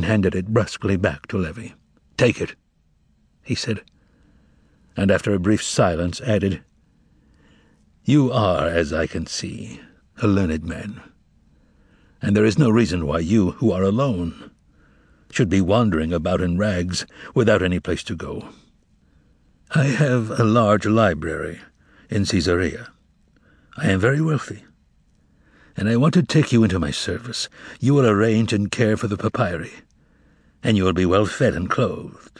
handed it brusquely back to Levy. "Take it," he said, and after a brief silence added, "You are, as I can see, a learned man, and there is no reason why you, who are alone, should be wandering about in rags without any place to go. I have a large library in Caesarea. I am very wealthy, and I want to take you into my service. You will arrange and care for the papyri, and you will be well fed and clothed."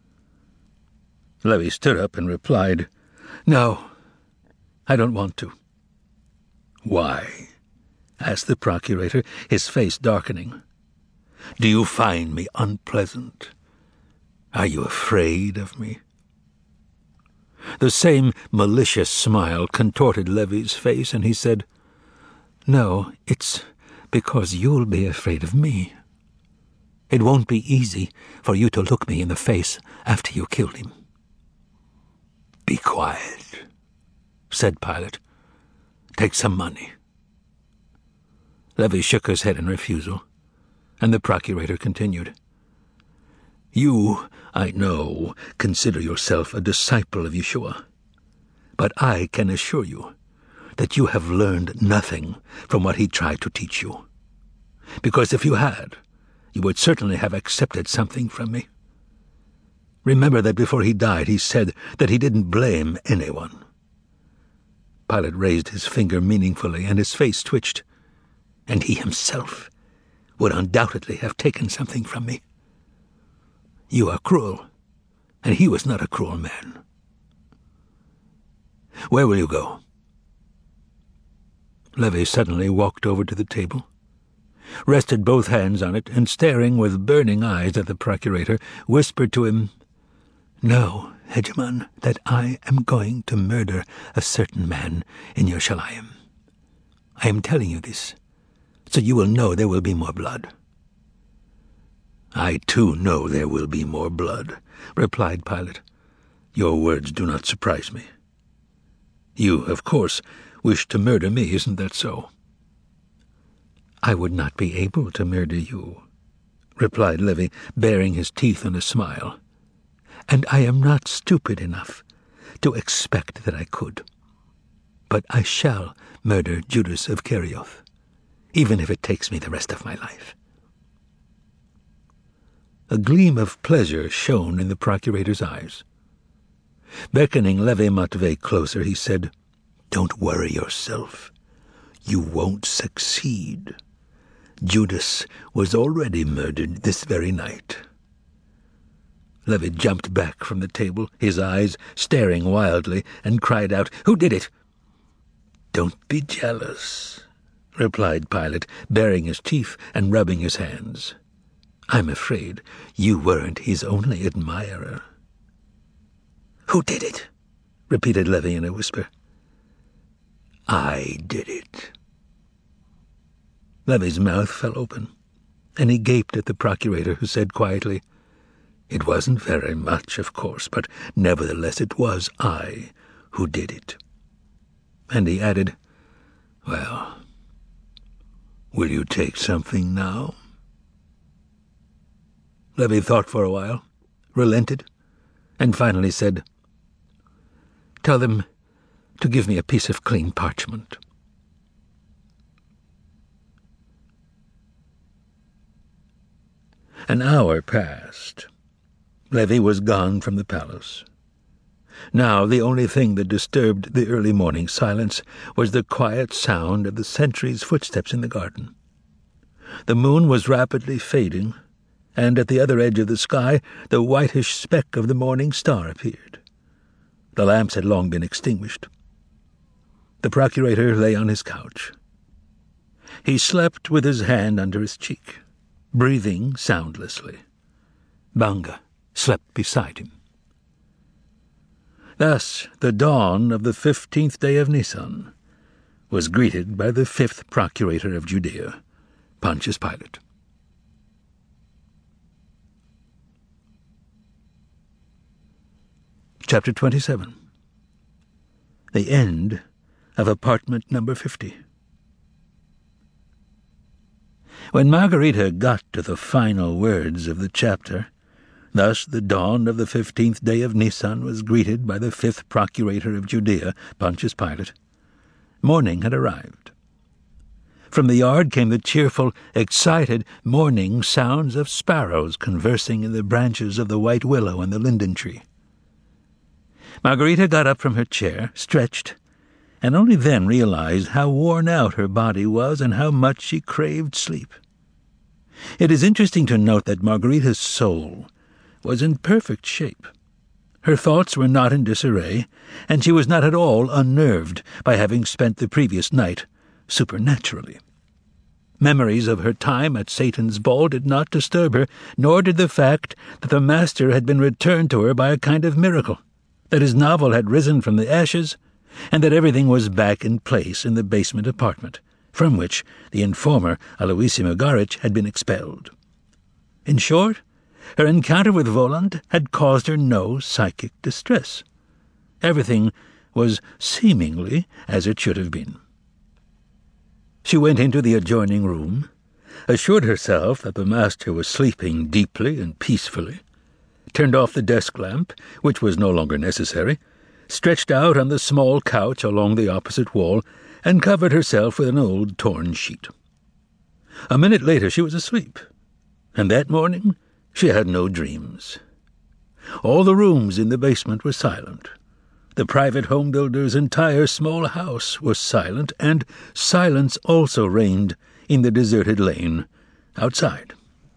Levy stood up and replied, "No, I don't want to." "Why?" asked the procurator, his face darkening. "Do you find me unpleasant? Are you afraid of me?" The same malicious smile contorted Levy's face, and he said, "No, it's because you'll be afraid of me. It won't be easy for you to look me in the face after you killed him." "Be quiet," said Pilate. "Take some money." Levy shook his head in refusal, and the procurator continued, "You, I know, consider yourself a disciple of Yeshua, but I can assure you that you have learned nothing from what he tried to teach you, because if you had, you would certainly have accepted something from me. Remember that before he died he said that he didn't blame anyone." Pilate raised his finger meaningfully, and his face twitched. "And he himself would undoubtedly have taken something from me. You are cruel, and he was not a cruel man. Where will you go?" Levy suddenly walked over to the table, rested both hands on it, and staring with burning eyes at the procurator, whispered to him, "Know, Hegemon, that I am going to murder a certain man in Yerushalayim. I am telling you this, so you will know there will be more blood." "I too know there will be more blood," replied Pilate. "Your words do not surprise me. You, of course, wish to murder me, isn't that so?" "I would not be able to murder you," replied Levy, baring his teeth in a smile. "And I am not stupid enough to expect that I could. But I shall murder Judas of Kerioth, even if it takes me the rest of my life." A gleam of pleasure shone in the procurator's eyes. Beckoning Levy Matvey closer, he said, "Don't worry yourself. You won't succeed. Judas was already murdered this very night." Levy jumped back from the table, his eyes staring wildly, and cried out, "Who did it?" "Don't be jealous," replied Pilate, baring his teeth and rubbing his hands. "I'm afraid you weren't his only admirer." "Who did it?" repeated Levy in a whisper. "I did it." Levy's mouth fell open, and he gaped at the procurator, who said quietly, "It wasn't very much, of course, but nevertheless it was I who did it." And he added, "Well, will you take something now?" Levy thought for a while, relented, and finally said, "Tell them to give me a piece of clean parchment." An hour passed. Levy was gone from the palace. Now the only thing that disturbed the early morning silence was the quiet sound of the sentry's footsteps in the garden. The moon was rapidly fading, and at the other edge of the sky the whitish speck of the morning star appeared. The lamps had long been extinguished. The procurator lay on his couch. He slept with his hand under his cheek, breathing soundlessly. Banga slept beside him. Thus the dawn of the 15th day of Nisan was greeted by the 5th procurator of Judea, Pontius Pilate. Chapter 27. The end of apartment number 50. When Margarita got to the final words of the chapter, thus the dawn of the 15th day of Nisan was greeted by the 5th procurator of Judea, Pontius Pilate, morning had arrived. From the yard came the cheerful, excited morning sounds of sparrows conversing in the branches of the white willow and the linden tree. Margarita got up from her chair, stretched, and only then realized how worn out her body was and how much she craved sleep. It is interesting to note that Margarita's soul was in perfect shape. Her thoughts were not in disarray, and she was not at all unnerved by having spent the previous night supernaturally. Memories of her time at Satan's ball did not disturb her, nor did the fact that the master had been returned to her by a kind of miracle, that his novel had risen from the ashes, and that everything was back in place in the basement apartment, from which the informer Aloisio Megaric had been expelled. In short, her encounter with Voland had caused her no psychic distress. Everything was seemingly as it should have been. She went into the adjoining room, assured herself that the master was sleeping deeply and peacefully, turned off the desk lamp, which was no longer necessary, stretched out on the small couch along the opposite wall, and covered herself with an old torn sheet. A minute later she was asleep, and that morning she had no dreams. All the rooms in the basement were silent. The private home builder's entire small house was silent, and silence also reigned in the deserted lane outside.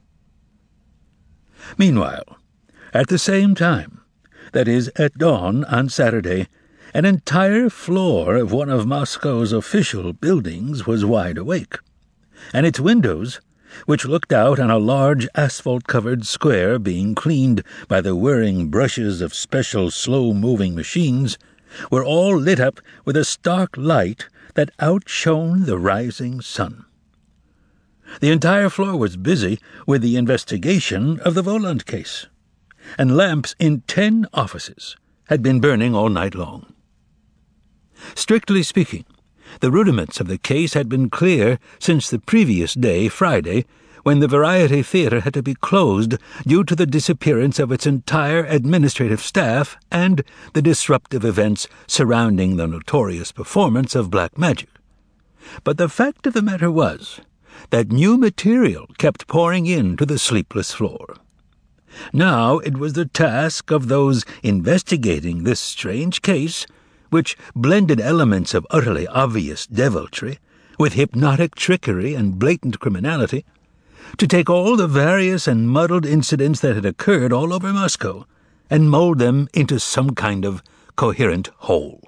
Meanwhile, at the same time, that is, at dawn on Saturday, an entire floor of one of Moscow's official buildings was wide awake, and its windows, which looked out on a large asphalt-covered square being cleaned by the whirring brushes of special slow-moving machines, were all lit up with a stark light that outshone the rising sun. The entire floor was busy with the investigation of the Voland case, and lamps in 10 offices had been burning all night long. Strictly speaking, the rudiments of the case had been clear since the previous day, Friday, when the Variety Theatre had to be closed due to the disappearance of its entire administrative staff and the disruptive events surrounding the notorious performance of black magic. But the fact of the matter was that new material kept pouring into the sleepless floor. Now it was the task of those investigating this strange case, which blended elements of utterly obvious deviltry with hypnotic trickery and blatant criminality, to take all the various and muddled incidents that had occurred all over Moscow and mold them into some kind of coherent whole.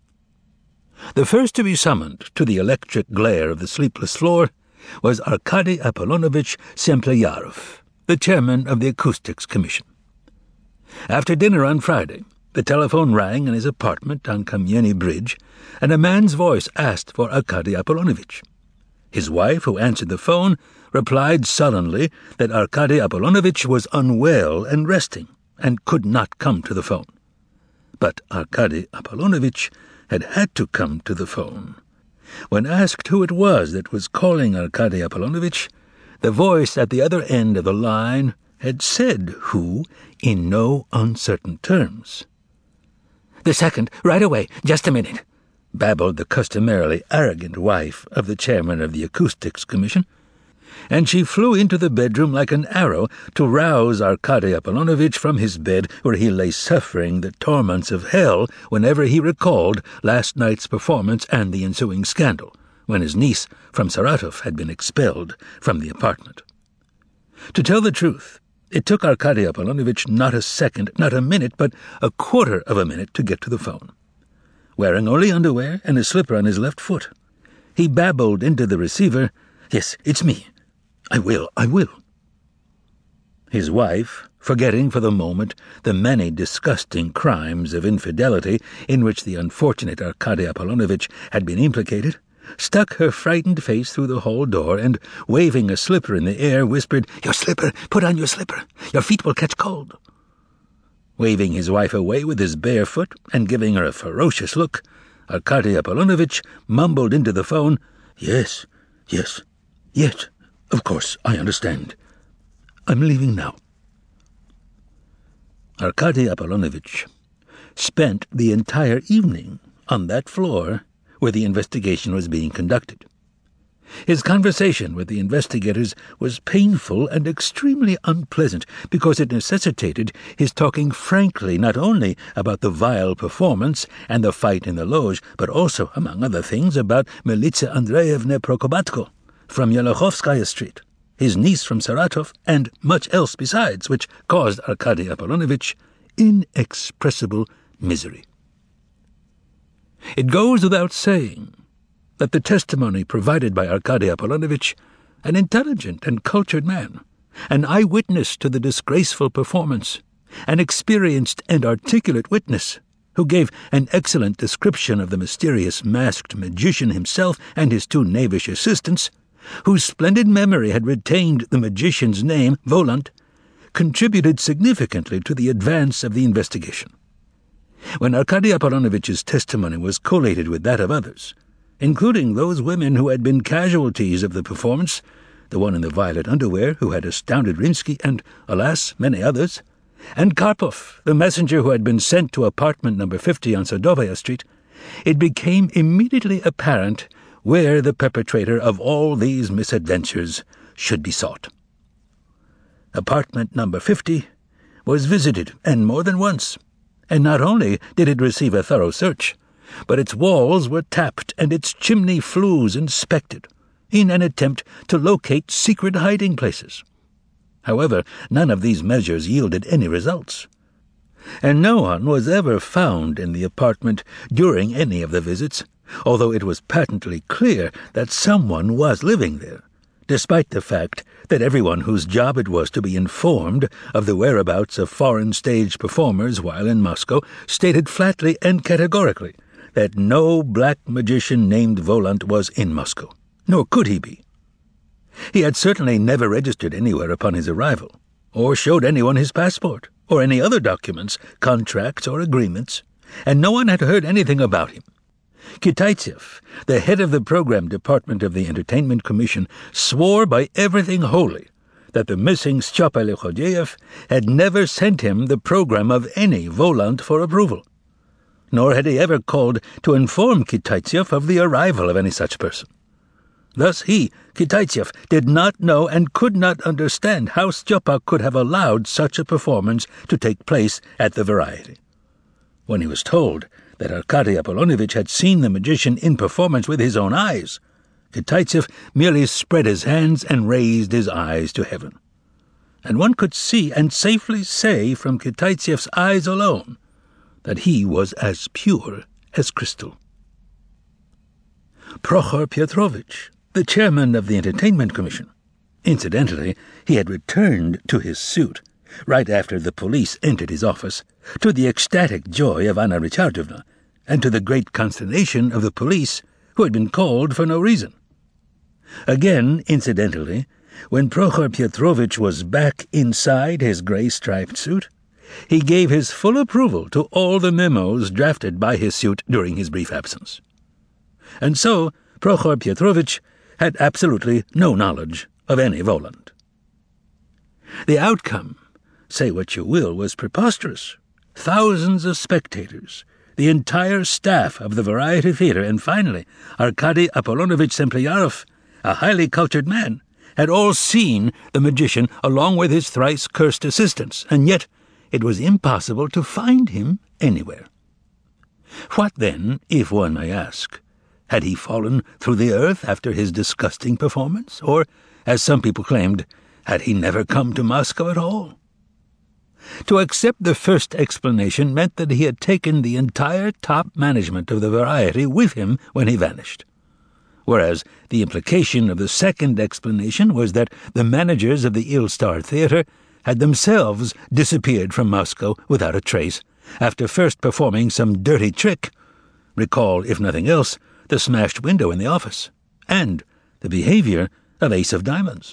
The first to be summoned to the electric glare of the sleepless floor was Arkady Apollonovitch Sempleyarov, the chairman of the Acoustics Commission. After dinner on Friday, the telephone rang in his apartment on Kamyeny Bridge, and a man's voice asked for Arkady Apollonovitch. His wife, who answered the phone, replied sullenly that Arkady Apollonovitch was unwell and resting, and could not come to the phone. But Arkady Apollonovitch had to come to the phone. When asked who it was that was calling Arkady Apollonovitch, the voice at the other end of the line had said who in no uncertain terms. "The second, right away, just a minute," babbled the customarily arrogant wife of the chairman of the Acoustics Commission, and she flew into the bedroom like an arrow to rouse Arkady Apollonovitch from his bed, where he lay suffering the torments of hell whenever he recalled last night's performance and the ensuing scandal, when his niece from Saratov had been expelled from the apartment. To tell the truth, it took Arkady Apollonovitch not a second, not a minute, but a quarter of a minute to get to the phone. Wearing only underwear and a slipper on his left foot, he babbled into the receiver, "Yes, it's me. I will. His wife, forgetting for the moment the many disgusting crimes of infidelity in which the unfortunate Arkady Apollonovitch had been implicated, stuck her frightened face through the hall door and, waving a slipper in the air, whispered, "Your slipper! Put on your slipper! Your feet will catch cold!" Waving his wife away with his bare foot and giving her a ferocious look, Arkady Apollonovitch mumbled into the phone, Yes. Of course, I understand. I'm leaving now. Arkady Apollonovich spent the entire evening on that floor where the investigation was being conducted. His conversation with the investigators was painful and extremely unpleasant because it necessitated his talking frankly not only about the vile performance and the fight in the loge, but also, among other things, about Militsa Andreevna Prokobatko from Yelokhovskaya Street, his niece from Saratov, and much else besides, which caused Arkady Apollonovich inexpressible misery. It goes without saying that the testimony provided by Arkady Apollonovich, an intelligent and cultured man, an eyewitness to the disgraceful performance, an experienced and articulate witness, who gave an excellent description of the mysterious masked magician himself and his two knavish assistants, whose splendid memory had retained the magician's name, Volant, contributed significantly to the advance of the investigation. When Arkady Apollonovich's testimony was collated with that of others, including those women who had been casualties of the performance, the one in the violet underwear who had astounded Rimsky, and, alas, many others, and Karpov, the messenger who had been sent to apartment number 50 on Sadovaya Street, it became immediately apparent where the perpetrator of all these misadventures should be sought. Apartment number 50 was visited, and more than once, and not only did it receive a thorough search, but its walls were tapped and its chimney flues inspected, in an attempt to locate secret hiding places. However, none of these measures yielded any results, and no one was ever found in the apartment during any of the visits, although it was patently clear that someone was living there, despite the fact that everyone whose job it was to be informed of the whereabouts of foreign stage performers while in Moscow stated flatly and categorically that no black magician named Volant was in Moscow, nor could he be. He had certainly never registered anywhere upon his arrival, or showed anyone his passport, or any other documents, contracts, or agreements, and no one had heard anything about him. Kitaitsev, the head of the program department of the Entertainment Commission, swore by everything holy that the missing Styopa Lekhodyev had never sent him the program of any Volant for approval, nor had he ever called to inform Kitaitsev of the arrival of any such person. Thus he, Kitaitsev, did not know and could not understand how Styopa could have allowed such a performance to take place at the Variety. When he was told that Arkady Apollonovich had seen the magician in performance with his own eyes, Kitaitsev merely spread his hands and raised his eyes to heaven. And one could see and safely say from Kitaitsev's eyes alone that he was as pure as crystal. Prokhor Pietrovitch, the chairman of the Entertainment Commission, incidentally, he had returned to his suit right after the police entered his office, to the ecstatic joy of Anna Richardovna, and to the great consternation of the police, who had been called for no reason. Again, incidentally, when Prokhor Pietrovitch was back inside his grey-striped suit, he gave his full approval to all the memos drafted by his suit during his brief absence. And so Prokhor Pietrovitch had absolutely no knowledge of any Volant. The outcome, say what you will, was preposterous. Thousands of spectators, the entire staff of the Variety Theatre, and finally Arkady Apollonovich Sempliarov, a highly cultured man, had all seen the magician along with his thrice-cursed assistants, and yet it was impossible to find him anywhere. What then, if one may ask? Had he fallen through the earth after his disgusting performance? Or, as some people claimed, had he never come to Moscow at all? To accept the first explanation meant that he had taken the entire top management of the Variety with him when he vanished, whereas the implication of the second explanation was that the managers of the ill-starred theatre had themselves disappeared from Moscow without a trace, after first performing some dirty trick. Recall, if nothing else, the smashed window in the office, and the behavior of Ace of Diamonds.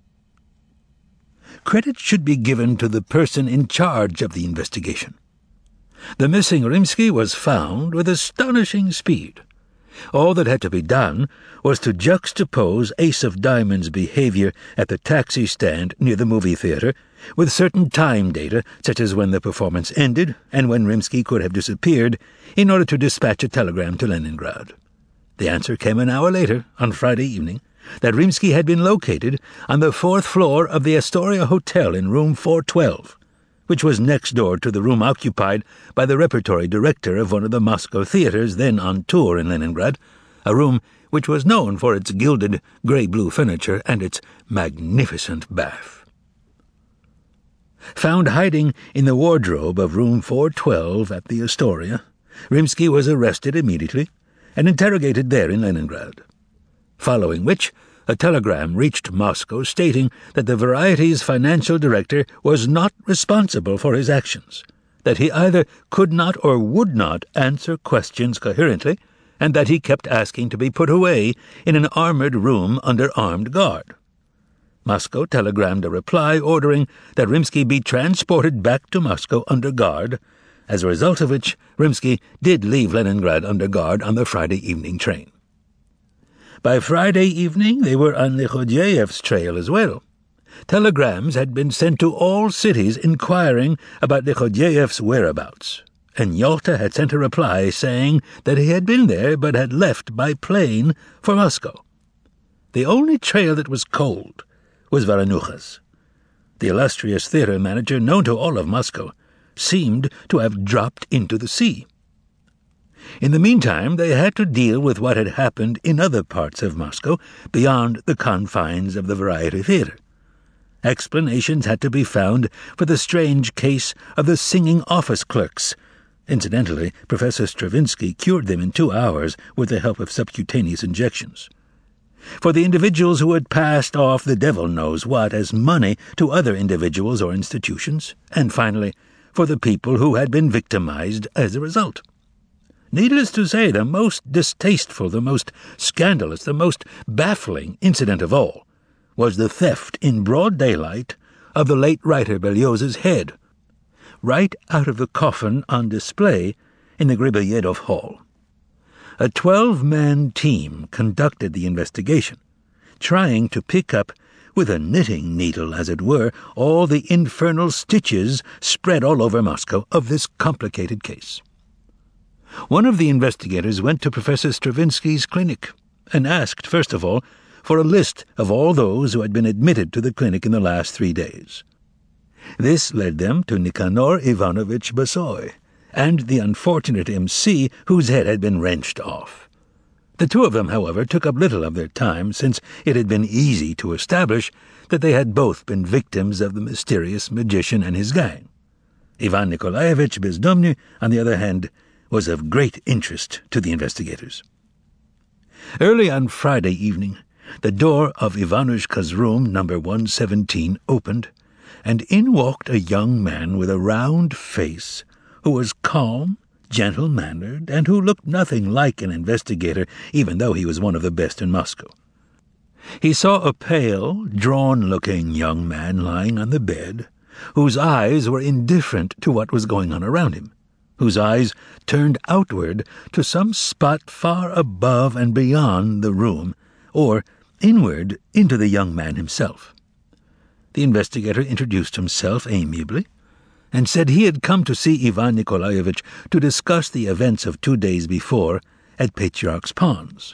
Credit should be given to the person in charge of the investigation. The missing Rimsky was found with astonishing speed, All that had to be done was to juxtapose Ace of Diamonds' behavior at the taxi stand near the movie theater with certain time data, such as when the performance ended and when Rimsky could have disappeared, in order to dispatch a telegram to Leningrad. The answer came an hour later, on Friday evening, that Rimsky had been located on the 4th floor of the Astoria Hotel in room 412, which was next door to the room occupied by the repertory director of one of the Moscow theaters then on tour in Leningrad, a room which was known for its gilded grey-blue furniture and its magnificent bath. Found hiding in the wardrobe of room 412 at the Astoria, Rimsky was arrested immediately and interrogated there in Leningrad, following which a telegram reached Moscow stating that the Variety's financial director was not responsible for his actions, that he either could not or would not answer questions coherently, and that he kept asking to be put away in an armored room under armed guard. Moscow telegrammed a reply ordering that Rimsky be transported back to Moscow under guard, as a result of which Rimsky did leave Leningrad under guard on the Friday evening train. By Friday evening they were on Likhodeyev's trail as well. Telegrams had been sent to all cities inquiring about Likhodeyev's whereabouts, and Yalta had sent a reply saying that he had been there but had left by plane for Moscow. The only trail that was cold was Varanucha's. The illustrious theater manager, known to all of Moscow, seemed to have dropped into the sea. In the meantime, they had to deal with what had happened in other parts of Moscow beyond the confines of the Variety Theater. Explanations had to be found for the strange case of the singing office clerks. Incidentally, Professor Stravinsky cured them in 2 hours with the help of subcutaneous injections. For the individuals who had passed off the devil knows what as money to other individuals or institutions, and finally, for the people who had been victimized as a result. Needless to say, the most distasteful, the most scandalous, the most baffling incident of all was the theft in broad daylight of the late writer Berlioz's head, right out of the coffin on display in the Griboyedov Hall. A 12-man team conducted the investigation, trying to pick up, with a knitting needle as it were, all the infernal stitches spread all over Moscow of this complicated case. One of the investigators went to Professor Stravinsky's clinic and asked, first of all, for a list of all those who had been admitted to the clinic in the last 3 days. This led them to Nikanor Ivanovich Basoy and the unfortunate MC whose head had been wrenched off. The two of them, however, took up little of their time, since it had been easy to establish that they had both been victims of the mysterious magician and his gang. Ivan Nikolaevich Bezdomny, on the other hand, was of great interest to the investigators. Early on Friday evening, the door of Ivanushka's room, number 117, opened, and in walked a young man with a round face, who was calm, gentle-mannered, and who looked nothing like an investigator, even though he was one of the best in Moscow. He saw a pale, drawn-looking young man lying on the bed, whose eyes were indifferent to what was going on around him, whose eyes turned outward to some spot far above and beyond the room, or inward into the young man himself. The investigator introduced himself amiably, and said he had come to see Ivan Nikolaevich to discuss the events of 2 days before at Patriarch's Ponds.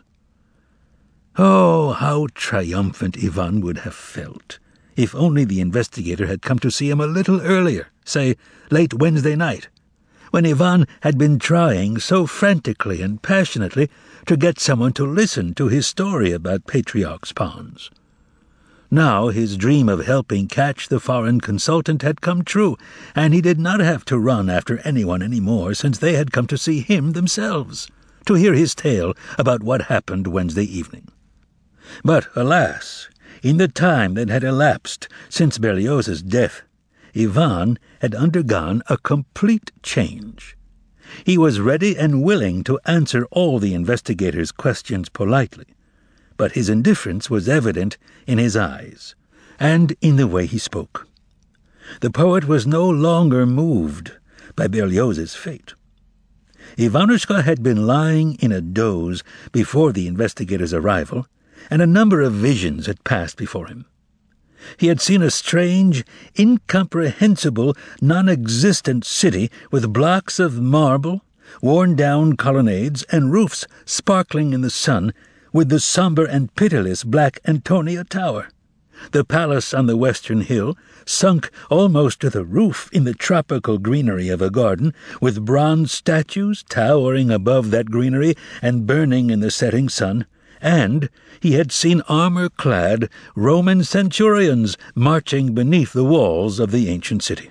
Oh, how triumphant Ivan would have felt if only the investigator had come to see him a little earlier, say, late Wednesday night, when Ivan had been trying so frantically and passionately to get someone to listen to his story about Patriarch's Ponds. Now his dream of helping catch the foreign consultant had come true, and he did not have to run after anyone any more, since they had come to see him themselves, to hear his tale about what happened Wednesday evening. But, alas, in the time that had elapsed since Berlioz's death, Ivan had undergone a complete change. He was ready and willing to answer all the investigators' questions politely, but his indifference was evident in his eyes, and in the way he spoke. The poet was no longer moved by Berlioz's fate. Ivanushka had been lying in a doze before the investigator's arrival, and a number of visions had passed before him. He had seen a strange, incomprehensible, non-existent city with blocks of marble, worn-down colonnades, and roofs sparkling in the sun, with the sombre and pitiless Black Antonia Tower. The palace on the western hill, sunk almost to the roof in the tropical greenery of a garden, with bronze statues towering above that greenery and burning in the setting sun, and he had seen armor-clad Roman centurions marching beneath the walls of the ancient city.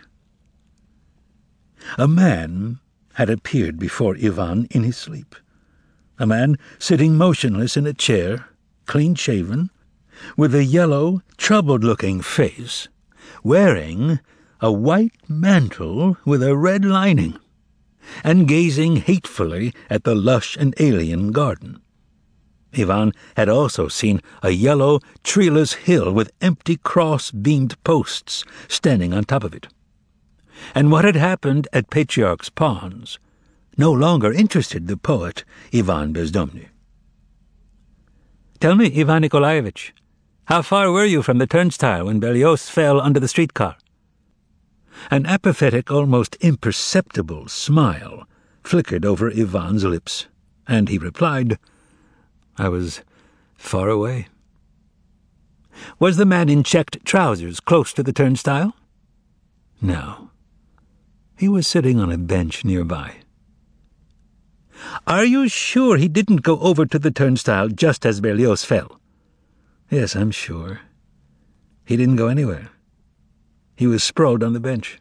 A man had appeared before Ivan in his sleep. A man sitting motionless in a chair, clean-shaven, with a yellow, troubled-looking face, wearing a white mantle with a red lining, and gazing hatefully at the lush and alien garden. Ivan had also seen a yellow, treeless hill with empty cross-beamed posts standing on top of it. And what had happened at Patriarch's Ponds no longer interested the poet Ivan Bezdomny. "Tell me, Ivan Nikolaevich, how far were you from the turnstile when Berlioz fell under the streetcar?" An apathetic, almost imperceptible smile flickered over Ivan's lips, and he replied, "I was far away." "Was the man in checked trousers close to the turnstile?" "No. He was sitting on a bench nearby." "Are you sure he didn't go over to the turnstile just as Berlioz fell?" "Yes, I'm sure. He didn't go anywhere. He was sprawled on the bench."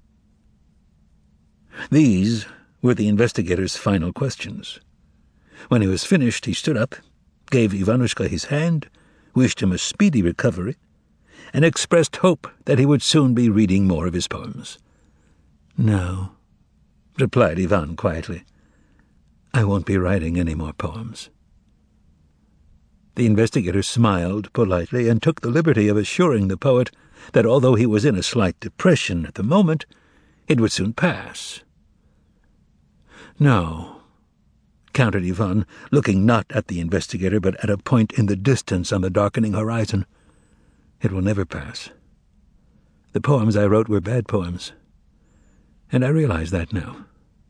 These were the investigator's final questions. When he was finished, he stood up, gave Ivanushka his hand, wished him a speedy recovery, and expressed hope that he would soon be reading more of his poems. "No," replied Ivan quietly. "I won't be writing any more poems." The investigator smiled politely and took the liberty of assuring the poet that although he was in a slight depression at the moment, it would soon pass. "No," countered Ivan, looking not at the investigator but at a point in the distance on the darkening horizon. "It will never pass. The poems I wrote were bad poems, and I realize that now."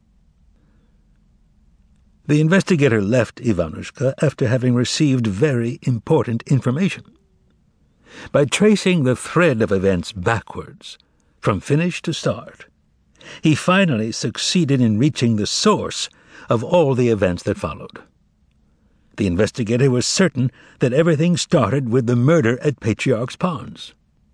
The investigator left Ivanushka after having received very important information. By tracing the thread of events backwards, from finish to start, he finally succeeded in reaching the source of all the events that followed. The investigator was certain that everything started with the murder at Patriarch's Ponds.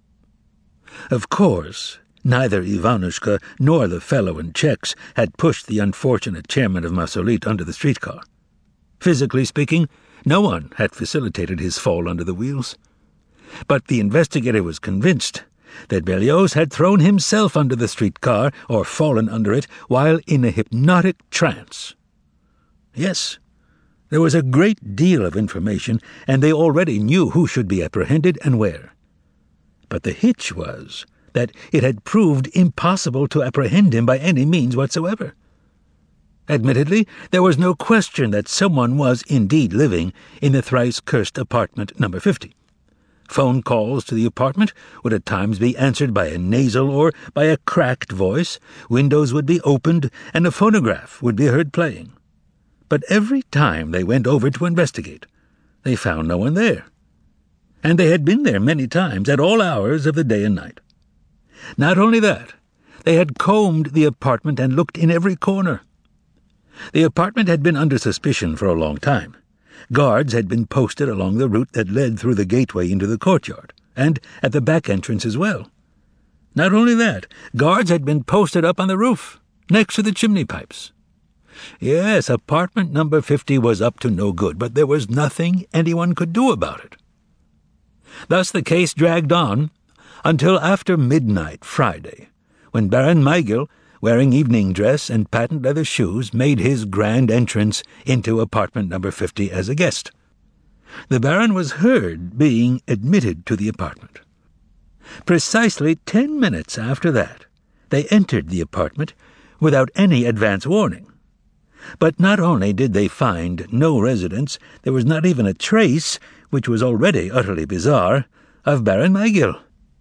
Of course, neither Ivanushka nor the fellow in checks had pushed the unfortunate chairman of Masolit under the streetcar. Physically speaking, no one had facilitated his fall under the wheels. But the investigator was convinced that Berlioz had thrown himself under the streetcar or fallen under it while in a hypnotic trance. Yes, there was a great deal of information, and they already knew who should be apprehended and where. But the hitch was that it had proved impossible to apprehend him by any means whatsoever. Admittedly, there was no question that someone was indeed living in the thrice-cursed apartment number 50. Phone calls to the apartment would at times be answered by a nasal or by a cracked voice, windows would be opened, and a phonograph would be heard playing. But every time they went over to investigate, they found no one there. And they had been there many times, at all hours of the day and night. Not only that, they had combed the apartment and looked in every corner. The apartment had been under suspicion for a long time. Guards had been posted along the route that led through the gateway into the courtyard, and at the back entrance as well. Not only that, guards had been posted up on the roof, next to the chimney pipes. Yes, apartment number 50 was up to no good, but there was nothing anyone could do about it. Thus the case dragged on until after midnight Friday, when Baron Meigel, wearing evening dress and patent leather shoes, made his grand entrance into apartment number 50 as a guest. The Baron was heard being admitted to the apartment. Precisely 10 minutes after that, they entered the apartment without any advance warning. But not only did they find no residence, there was not even a trace, which was already utterly bizarre, of Baron Magyar.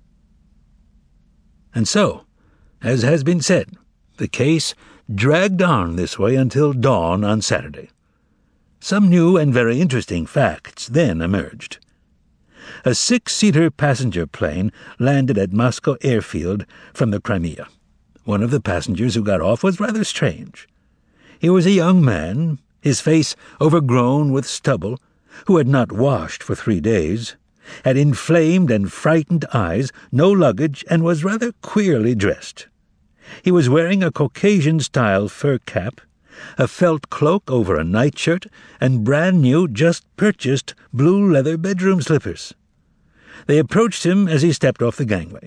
And so, as has been said, the case dragged on this way until dawn on Saturday. Some new and very interesting facts then emerged. A 6-seater passenger plane landed at Moscow airfield from the Crimea. One of the passengers who got off was rather strange. He was a young man, his face overgrown with stubble, who had not washed for 3 days, had inflamed and frightened eyes, no luggage, and was rather queerly dressed. He was wearing a Caucasian-style fur cap, a felt cloak over a nightshirt, and brand-new, just-purchased blue leather bedroom slippers. They approached him as he stepped off the gangway.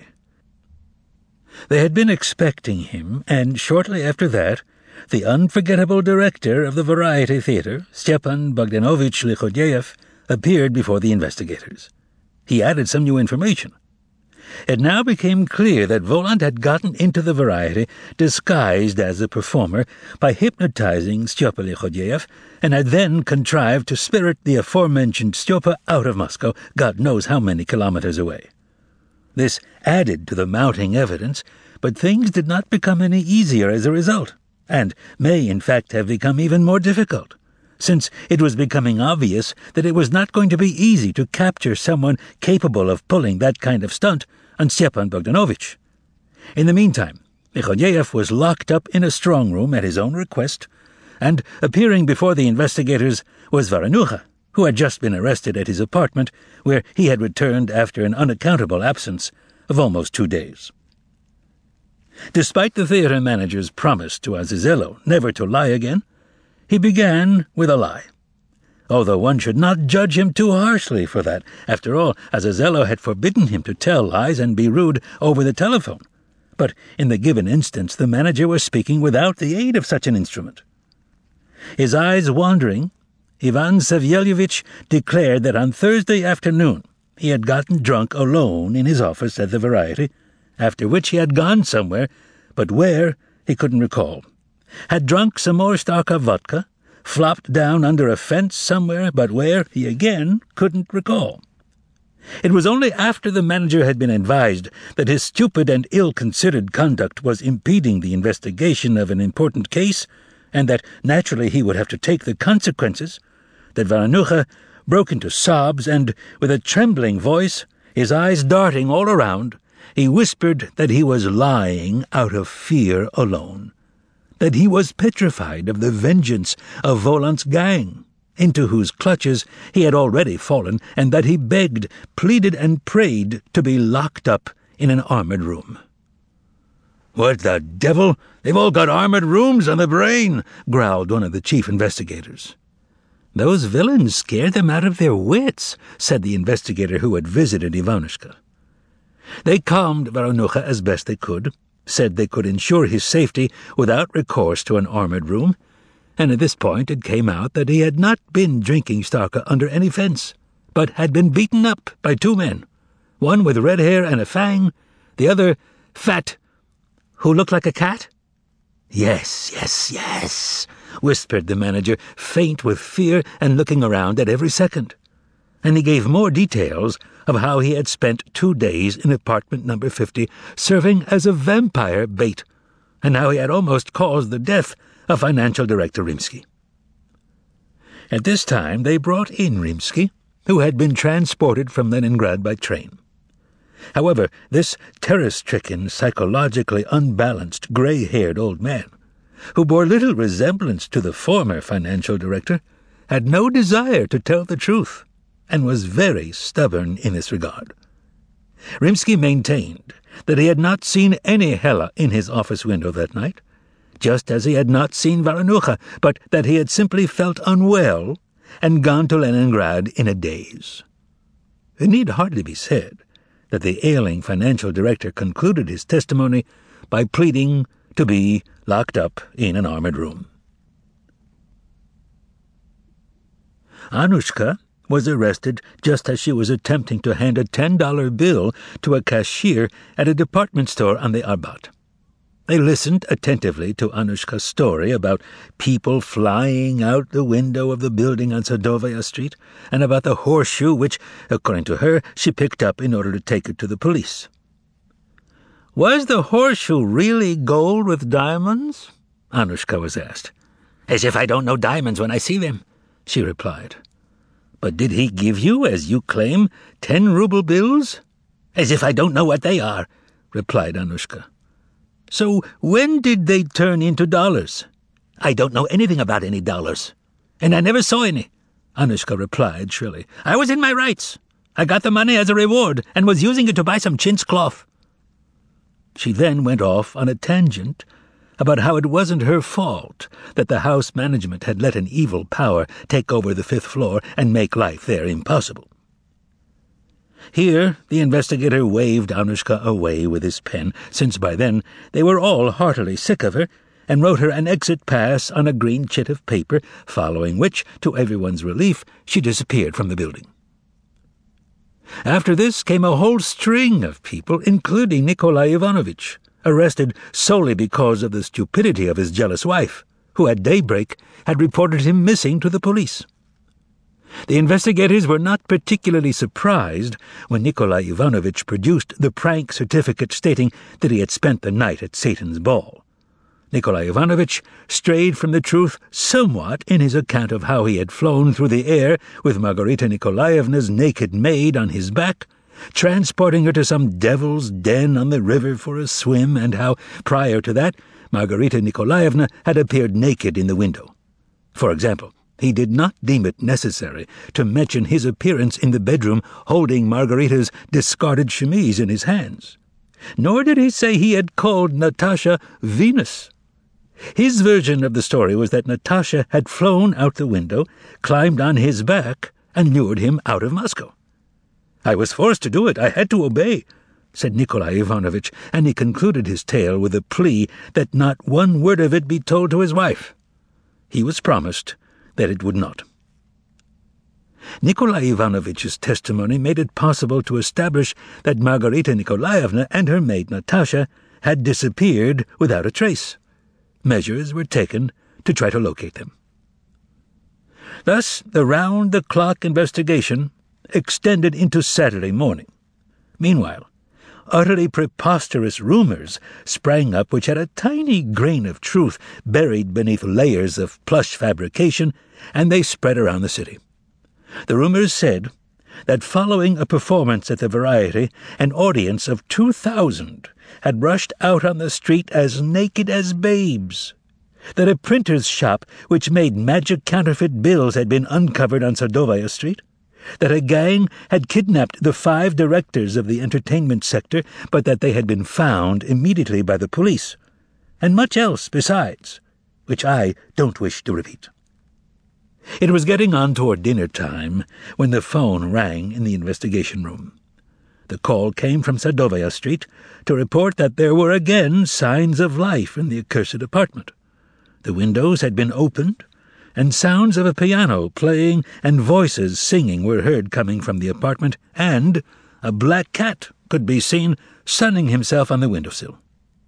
They had been expecting him, and shortly after that, the unforgettable director of the Variety Theatre, Stepan Bogdanovich Likhodyev, appeared before the investigators. He added some new information. It now became clear that Voland had gotten into the Variety disguised as a performer by hypnotizing Styopa Likhodyev, and had then contrived to spirit the aforementioned Styopa out of Moscow, God knows how many kilometers away. This added to the mounting evidence, but things did not become any easier as a result, and may in fact have become even more difficult, since it was becoming obvious that it was not going to be easy to capture someone capable of pulling that kind of stunt on Stepan Bogdanovich. In the meantime, Likhodyev was locked up in a strong room at his own request, and appearing before the investigators was Varanucha, who had just been arrested at his apartment, where he had returned after an unaccountable absence of almost 2 days. Despite the theatre manager's promise to Azazello never to lie again, he began with a lie. Although one should not judge him too harshly for that. After all, Azazello had forbidden him to tell lies and be rude over the telephone. But in the given instance, the manager was speaking without the aid of such an instrument. His eyes wandering, Ivan Savyelyevich declared that on Thursday afternoon he had gotten drunk alone in his office at the Variety, after which he had gone somewhere, but where he couldn't recall. Had drunk some more Starkov vodka, flopped down under a fence somewhere, but where he again couldn't recall. It was only after the manager had been advised that his stupid and ill-considered conduct was impeding the investigation of an important case, and that naturally he would have to take the consequences, that Varanucha broke into sobs, and, with a trembling voice, his eyes darting all around, he whispered that he was lying out of fear alone, that he was petrified of the vengeance of Voland's gang, into whose clutches he had already fallen, and that he begged, pleaded, and prayed to be locked up in an armored room. "What the devil? They've all got armored rooms on the brain," growled one of the chief investigators. "Those villains scared them out of their wits," said the investigator who had visited Ivanushka. They calmed Varanucha as best they could, said they could ensure his safety without recourse to an armored room, and at this point it came out that he had not been drinking Starka under any fence, but had been beaten up by 2 men, one with red hair and a fang, the other fat, who looked like a cat. Yes, whispered the manager, faint with fear and looking around at every second. And he gave more details of how he had spent 2 days in apartment number 50 serving as a vampire bait, and how he had almost caused the death of financial director Rimsky. At this time they brought in Rimsky, who had been transported from Leningrad by train. However, this terror-stricken, psychologically unbalanced, grey-haired old man, who bore little resemblance to the former financial director, had no desire to tell the truth, and was very stubborn in this regard. Rimsky maintained that he had not seen any Hella in his office window that night, just as he had not seen Varanucha, but that he had simply felt unwell and gone to Leningrad in a daze. It need hardly be said that the ailing financial director concluded his testimony by pleading to be locked up in an armored room. Anushka was arrested just as she was attempting to hand a $10 bill to a cashier at a department store on the Arbat. They listened attentively to Anushka's story about people flying out the window of the building on Sadovaya Street, and about the horseshoe which, according to her, she picked up in order to take it to the police. "Was the horseshoe really gold with diamonds?" Anushka was asked. "As if I don't know diamonds when I see them," she replied. "But did he give you, as you claim, 10-ruble bills?" "As if I don't know what they are," replied Anushka. "So when did they turn into dollars?" "I don't know anything about any dollars. And I never saw any," Anushka replied shrilly. "I was in my rights. I got the money as a reward and was using it to buy some chintz cloth." She then went off on a tangent about how it wasn't her fault that the house management had let an evil power take over the 5th floor and make life there impossible. Here the investigator waved Anushka away with his pen, since by then they were all heartily sick of her, and wrote her an exit pass on a green chit of paper, following which, to everyone's relief, she disappeared from the building. After this came a whole string of people, including Nikolai Ivanovich, arrested solely because of the stupidity of his jealous wife, who at daybreak had reported him missing to the police. The investigators were not particularly surprised when Nikolai Ivanovich produced the prank certificate stating that he had spent the night at Satan's ball. Nikolai Ivanovich strayed from the truth somewhat in his account of how he had flown through the air with Margarita Nikolaevna's naked maid on his back, transporting her to some devil's den on the river for a swim, and how, prior to that, Margarita Nikolaevna had appeared naked in the window. For example, he did not deem it necessary to mention his appearance in the bedroom holding Margarita's discarded chemise in his hands. Nor did he say he had called Natasha Venus. His version of the story was that Natasha had flown out the window, climbed on his back, and lured him out of Moscow. "I was forced to do it. I had to obey," said Nikolai Ivanovich, and he concluded his tale with a plea that not one word of it be told to his wife. He was promised that it would not. Nikolai Ivanovich's testimony made it possible to establish that Margarita Nikolaevna and her maid Natasha had disappeared without a trace. Measures were taken to try to locate them. Thus, the round-the-clock investigation extended into Saturday morning. Meanwhile, utterly preposterous rumors sprang up which had a tiny grain of truth buried beneath layers of plush fabrication, and they spread around the city. The rumors said that following a performance at the Variety, an audience of 2,000 had rushed out on the street as naked as babes, that a printer's shop which made magic counterfeit bills had been uncovered on Sadovaya Street, that a gang had kidnapped the 5 directors of the entertainment sector, but that they had been found immediately by the police, and much else besides, which I don't wish to repeat. It was getting on toward dinner time when the phone rang in the investigation room. The call came from Sadovaya Street to report that there were again signs of life in the accursed apartment. The windows had been opened, and sounds of a piano playing and voices singing were heard coming from the apartment, and a black cat could be seen sunning himself on the windowsill.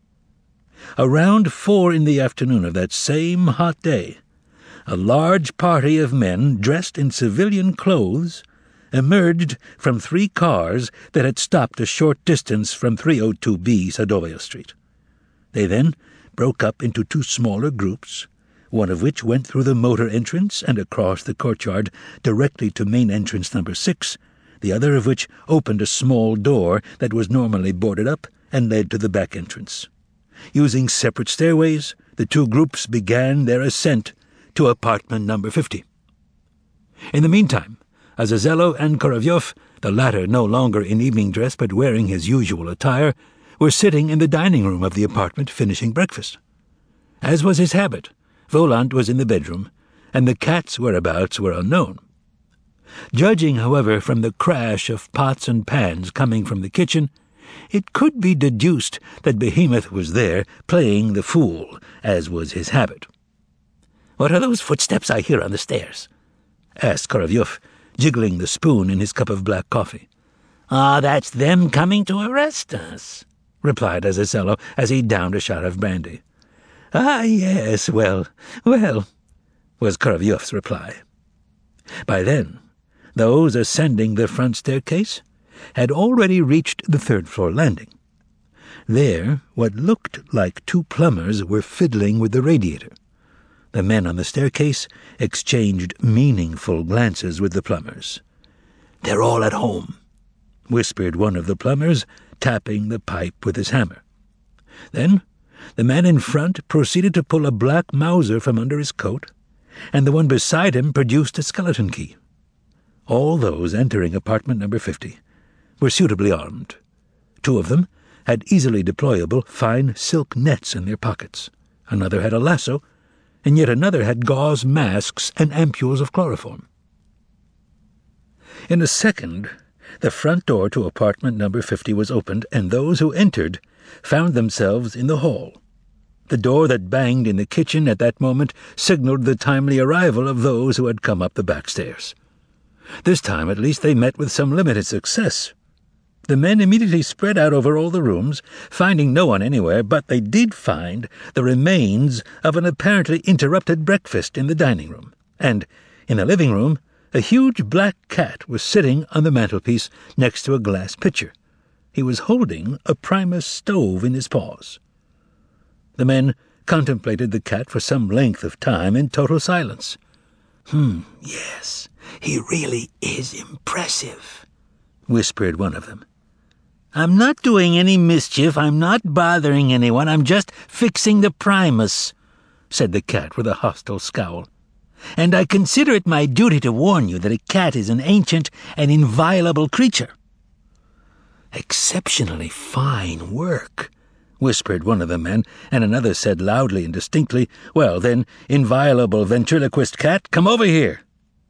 Around 4 in the afternoon of that same hot day, a large party of men dressed in civilian clothes emerged from 3 cars that had stopped a short distance from 302B Sadovaya Street. They then broke up into 2 smaller groups, one of which went through the motor entrance and across the courtyard directly to main entrance number 6, the other of which opened a small door that was normally boarded up and led to the back entrance. Using separate stairways, the 2 groups began their ascent to apartment number 50. In the meantime, Azazello and Korovyov, the latter no longer in evening dress but wearing his usual attire, were sitting in the dining room of the apartment finishing breakfast. As was his habit, Volant was in the bedroom, and the cat's whereabouts were unknown. Judging, however, from the crash of pots and pans coming from the kitchen, it could be deduced that Behemoth was there playing the fool, as was his habit. "What are those footsteps I hear on the stairs?" asked Korovyov, jiggling the spoon in his cup of black coffee. "Ah, that's them coming to arrest us," replied Azazello as he downed a shot of brandy. "Ah, yes, well, was Korolyov's reply. By then, those ascending the front staircase had already reached the third-floor landing. There, what looked like two plumbers were fiddling with the radiator. The men on the staircase exchanged meaningful glances with the plumbers. "They're all at home," whispered one of the plumbers, tapping the pipe with his hammer. Then the man in front proceeded to pull a black Mauser from under his coat, and the one beside him produced a skeleton key. All those entering apartment number 50 were suitably armed. Two of them had easily deployable fine silk nets in their pockets. Another had a lasso, and yet another had gauze masks and ampules of chloroform. In a second, the front door to apartment number 50 was opened, and those who entered found themselves in the hall. The door that banged in the kitchen at that moment signaled the timely arrival of those who had come up the back stairs. This time, at least, they met with some limited success. The men immediately spread out over all the rooms, finding no one anywhere, but they did find the remains of an apparently interrupted breakfast in the dining room, and, in the living room, a huge black cat was sitting on the mantelpiece next to a glass pitcher. He was holding a Primus stove in his paws. The men contemplated the cat for some length of time in total silence. "Yes, he really is impressive," whispered one of them. "I'm not doing any mischief, I'm not bothering anyone, I'm just fixing the Primus," said the cat with a hostile scowl. "And I consider it my duty to warn you that a cat is an ancient and inviolable creature." "Exceptionally fine work," whispered one of the men, and another said loudly and distinctly, "Well, then, inviolable ventriloquist cat, come over here."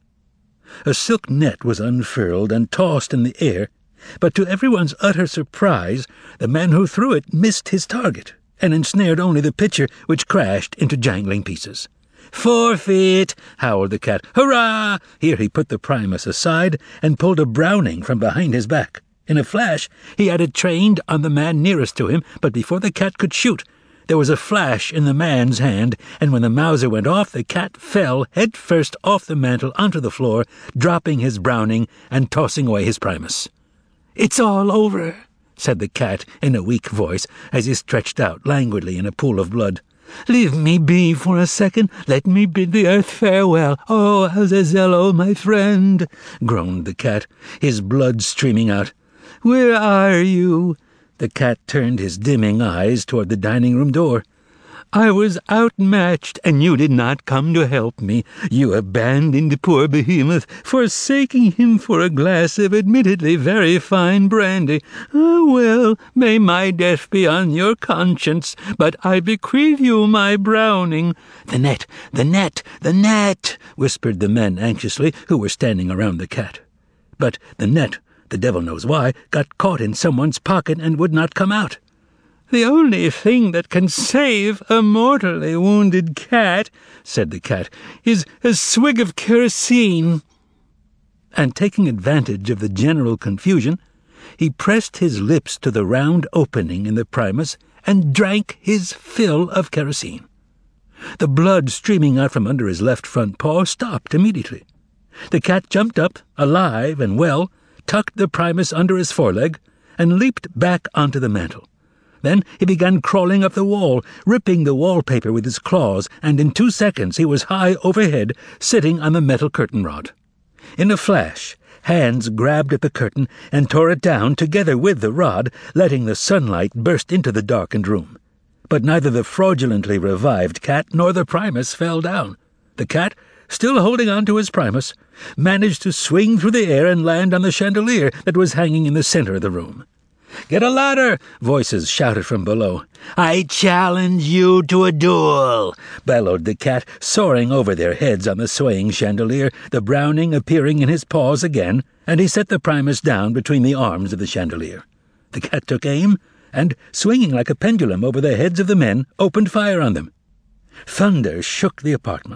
A silk net was unfurled and tossed in the air, but to everyone's utter surprise, the man who threw it missed his target, and ensnared only the pitcher, which crashed into jangling pieces. "Forfeit!" howled the cat. "Hurrah!" Here he put the Primus aside and pulled a Browning from behind his back. In a flash, he had it trained on the man nearest to him, but before the cat could shoot, there was a flash in the man's hand, and when the Mauser went off, the cat fell head-first off the mantel onto the floor, dropping his Browning and tossing away his Primus. "It's all over," said the cat in a weak voice as he stretched out languidly in a pool of blood. "Leave me be for a second. Let me bid the earth farewell. Oh, Azazello, my friend," groaned the cat, his blood streaming out. "Where are you?" The cat turned his dimming eyes toward the dining-room door. "I was outmatched, and you did not come to help me. You abandoned poor Behemoth, forsaking him for a glass of admittedly very fine brandy. Well, may my death be on your conscience, but I bequeath you my Browning." "The net, the net, the net," whispered the men anxiously, who were standing around the cat. But the net, the devil knows why, got caught in someone's pocket and would not come out. "The only thing that can save a mortally wounded cat," said the cat, "is a swig of kerosene." And taking advantage of the general confusion, he pressed his lips to the round opening in the Primus and drank his fill of kerosene. The blood streaming out from under his left front paw stopped immediately. The cat jumped up, alive and well, tucked the Primus under his foreleg, and leaped back onto the mantel. Then he began crawling up the wall, ripping the wallpaper with his claws, and in 2 seconds he was high overhead, sitting on the metal curtain rod. In a flash, hands grabbed at the curtain and tore it down together with the rod, letting the sunlight burst into the darkened room. But neither the fraudulently revived cat nor the Primus fell down. The cat, still holding on to his Primus, managed to swing through the air and land on the chandelier that was hanging in the center of the room. "Get a ladder!" voices shouted from below. "I challenge you to a duel!" bellowed the cat, soaring over their heads on the swaying chandelier, the Browning appearing in his paws again, and he set the Primus down between the arms of the chandelier. The cat took aim, and, swinging like a pendulum over the heads of the men, opened fire on them. Thunder shook the apartment.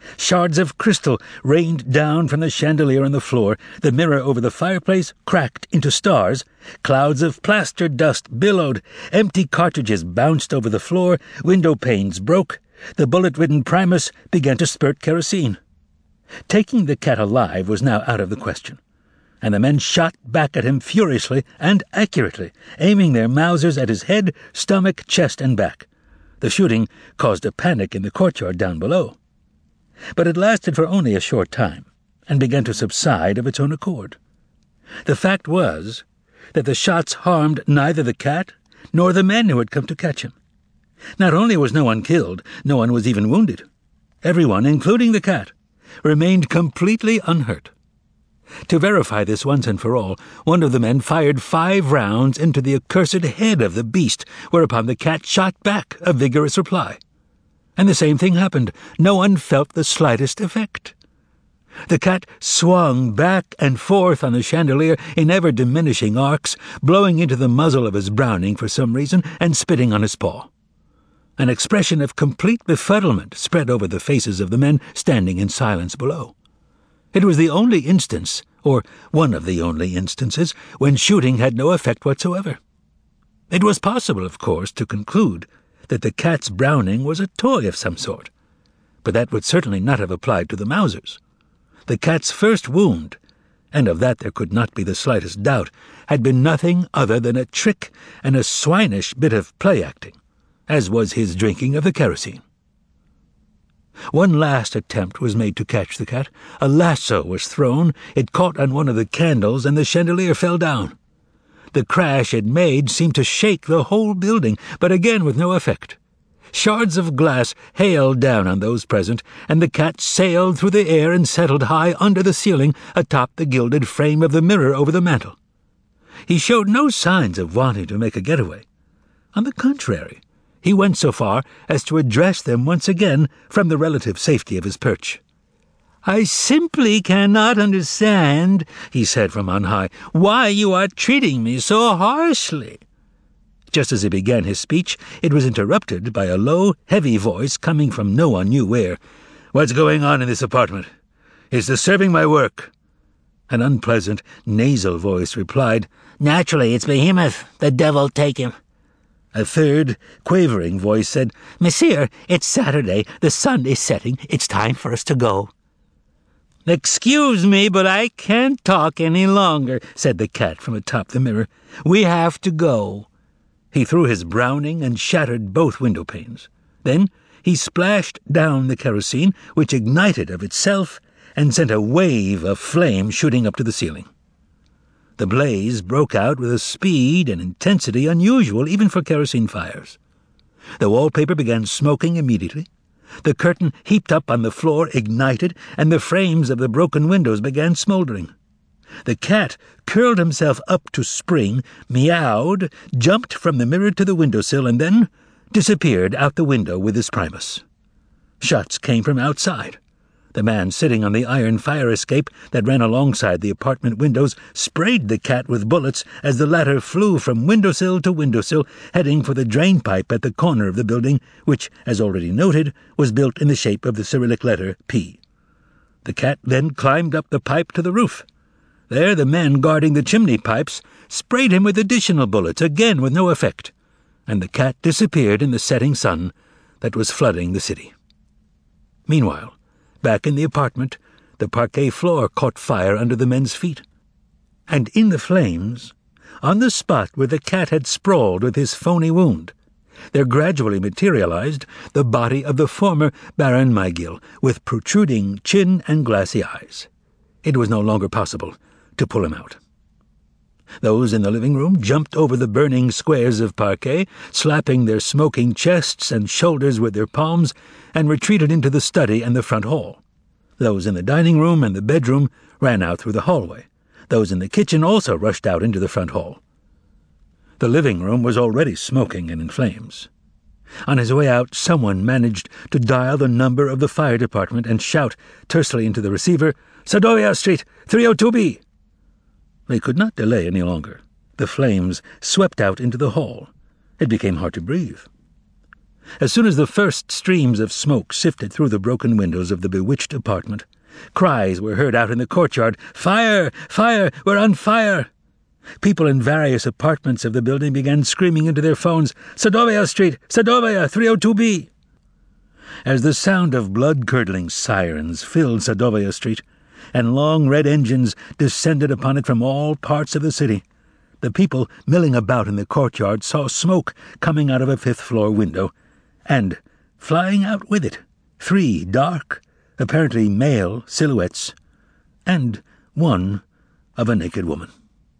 Shards of crystal rained down from the chandelier on the floor, the mirror over the fireplace cracked into stars, clouds of plaster dust billowed, empty cartridges bounced over the floor, window panes broke, the bullet-ridden Primus began to spurt kerosene. Taking the cat alive was now out of the question, and the men shot back at him furiously and accurately, aiming their Mausers at his head, stomach, chest, and back. The shooting caused a panic in the courtyard down below. But it lasted for only a short time, and began to subside of its own accord. The fact was that the shots harmed neither the cat nor the men who had come to catch him. Not only was no one killed, no one was even wounded. Everyone, including the cat, remained completely unhurt. To verify this once and for all, one of the men fired 5 rounds into the accursed head of the beast, whereupon the cat shot back a vigorous reply. And the same thing happened. No one felt the slightest effect. The cat swung back and forth on the chandelier in ever-diminishing arcs, blowing into the muzzle of his Browning for some reason and spitting on his paw. An expression of complete befuddlement spread over the faces of the men standing in silence below. It was the only instance, or one of the only instances, when shooting had no effect whatsoever. It was possible, of course, to conclude that the cat's Browning was a toy of some sort, but that would certainly not have applied to the Mausers. The cat's first wound, and of that there could not be the slightest doubt, had been nothing other than a trick and a swinish bit of play-acting, as was his drinking of the kerosene. One last attempt was made to catch the cat. A lasso was thrown, it caught on one of the candles, and the chandelier fell down. The crash it made seemed to shake the whole building, but again with no effect. Shards of glass hailed down on those present, and the cat sailed through the air and settled high under the ceiling atop the gilded frame of the mirror over the mantel. He showed no signs of wanting to make a getaway. On the contrary, he went so far as to address them once again from the relative safety of his perch. "I simply cannot understand," he said from on high, "why you are treating me so harshly." Just as he began his speech, it was interrupted by a low, heavy voice coming from no one knew where. "What's going on in this apartment? It's disturbing my work." An unpleasant, nasal voice replied, "Naturally, it's Behemoth. The devil take him." A third, quavering voice said, "Monsieur, it's Saturday. The sun is setting. It's time for us to go." "Excuse me, but I can't talk any longer," said the cat from atop the mirror. "We have to go." He threw his Browning and shattered both window panes. Then he splashed down the kerosene, which ignited of itself and sent a wave of flame shooting up to the ceiling. The blaze broke out with a speed and intensity unusual even for kerosene fires. The wallpaper began smoking immediately. The curtain heaped up on the floor ignited, and the frames of the broken windows began smoldering. The cat curled himself up to spring, meowed, jumped from the mirror to the windowsill, and then disappeared out the window with his Primus. Shots came from outside. The man sitting on the iron fire escape that ran alongside the apartment windows sprayed the cat with bullets as the latter flew from windowsill to windowsill, heading for the drain pipe at the corner of the building, which, as already noted, was built in the shape of the Cyrillic letter P. The cat then climbed up the pipe to the roof. There the men guarding the chimney pipes sprayed him with additional bullets, again with no effect, and the cat disappeared in the setting sun that was flooding the city. Meanwhile, back in the apartment, the parquet floor caught fire under the men's feet. And in the flames, on the spot where the cat had sprawled with his phony wound, there gradually materialized the body of the former Baron Mygil, with protruding chin and glassy eyes. It was no longer possible to pull him out. Those in the living room jumped over the burning squares of parquet, slapping their smoking chests and shoulders with their palms, and retreated into the study and the front hall. Those in the dining room and the bedroom ran out through the hallway. Those in the kitchen also rushed out into the front hall. The living room was already smoking and in flames. On his way out, someone managed to dial the number of the fire department and shout tersely into the receiver, "Sadoya Street, 302B." They could not delay any longer. The flames swept out into the hall. It became hard to breathe. As soon as the first streams of smoke sifted through the broken windows of the bewitched apartment, cries were heard out in the courtyard. "Fire! Fire! We're on fire!" People in various apartments of the building began screaming into their phones, "Sadovaya Street! Sadovaya! 302B!" As the sound of blood-curdling sirens filled Sadovaya Street, and long red engines descended upon it from all parts of the city, the people milling about in the courtyard saw smoke coming out of a fifth-floor window, and, flying out with it, 3 dark, apparently male silhouettes, and one of a naked woman.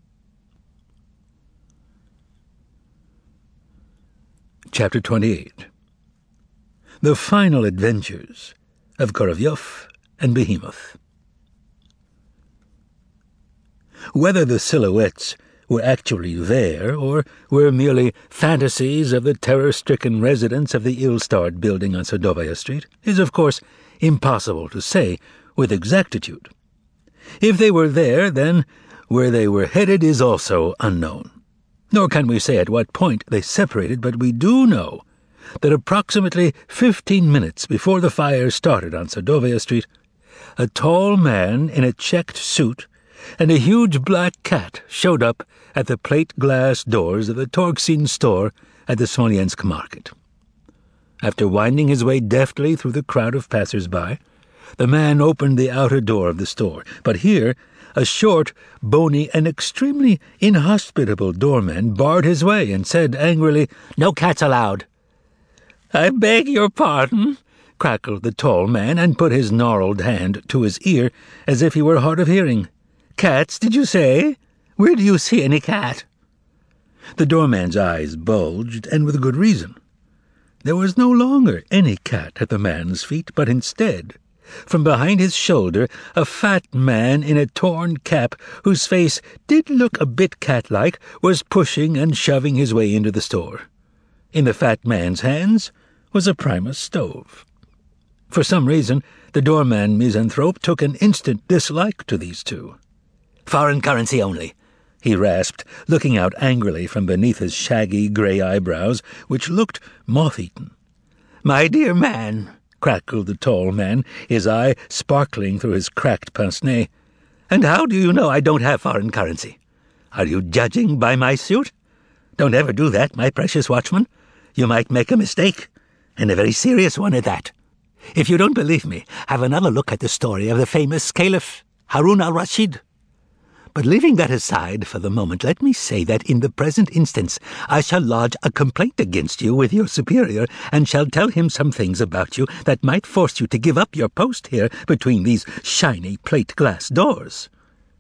Chapter 28. The Final Adventures of Korolyov and Behemoth. Whether the silhouettes were actually there, or were merely fantasies of the terror-stricken residents of the ill-starred building on Sadovaya Street, is of course impossible to say with exactitude. If they were there, then where they were headed is also unknown. Nor can we say at what point they separated, but we do know that approximately 15 minutes before the fire started on Sadovaya Street, a tall man in a checked suit and a huge black cat showed up at the plate-glass doors of the Torgsin store at the Smolensk market. After winding his way deftly through the crowd of passers-by, the man opened the outer door of the store, but here a short, bony, and extremely inhospitable doorman barred his way and said angrily, "No cats allowed." "I beg your pardon," crackled the tall man, and put his gnarled hand to his ear as if he were hard of hearing. "Cats, did you say? Where do you see any cat?" The doorman's eyes bulged, and with good reason. There was no longer any cat at the man's feet, but instead, from behind his shoulder, a fat man in a torn cap, whose face did look a bit cat-like, was pushing and shoving his way into the store. In the fat man's hands was a Primus stove. For some reason, the doorman misanthrope took an instant dislike to these two. "Foreign currency only," he rasped, looking out angrily from beneath his shaggy grey eyebrows, which looked moth-eaten. "My dear man," crackled the tall man, his eye sparkling through his cracked pince-nez, "and how do you know I don't have foreign currency? Are you judging by my suit? Don't ever do that, my precious watchman. You might make a mistake, and a very serious one at that. If you don't believe me, have another look at the story of the famous Caliph Harun al-Rashid. But leaving that aside for the moment, let me say that in the present instance I shall lodge a complaint against you with your superior, and shall tell him some things about you that might force you to give up your post here between these shiny plate-glass doors."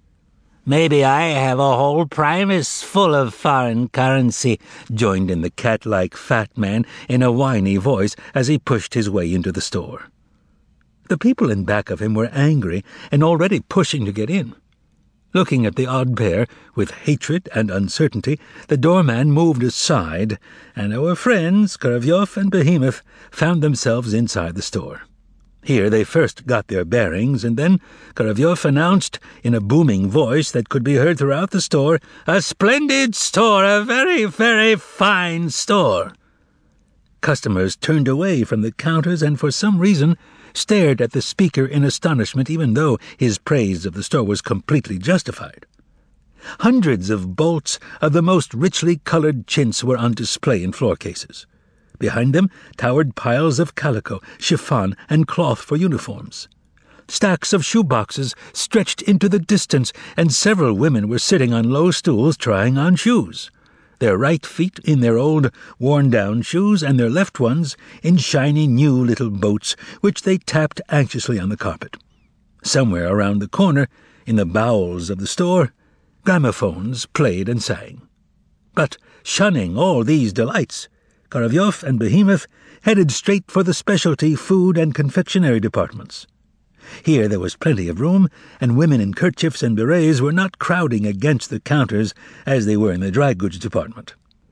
"Maybe I have a whole Primus full of foreign currency," joined in the cat-like fat man in a whiny voice as he pushed his way into the store. The people in back of him were angry and already pushing to get in. Looking at the odd pair with hatred and uncertainty, the doorman moved aside, and our friends, Korolyov and Behemoth, found themselves inside the store. Here they first got their bearings, and then Korolyov announced in a booming voice that could be heard throughout the store, "A splendid store, a very, very fine store." Customers turned away from the counters and for some reason stared at the speaker in astonishment, even though his praise of the store was completely justified. Hundreds of bolts of the most richly colored chintz were on display in floor cases. Behind them towered piles of calico, chiffon, and cloth for uniforms. Stacks of shoeboxes stretched into the distance, and several women were sitting on low stools trying on shoes, their right feet in their old, worn-down shoes, and their left ones in shiny new little boats, which they tapped anxiously on the carpet. Somewhere around the corner, in the bowels of the store, gramophones played and sang. But, shunning all these delights, Korolyov and Behemoth headed straight for the specialty food and confectionery departments. Here there was plenty of room, and women in kerchiefs and berets were not crowding against the counters as they were in the dry goods department.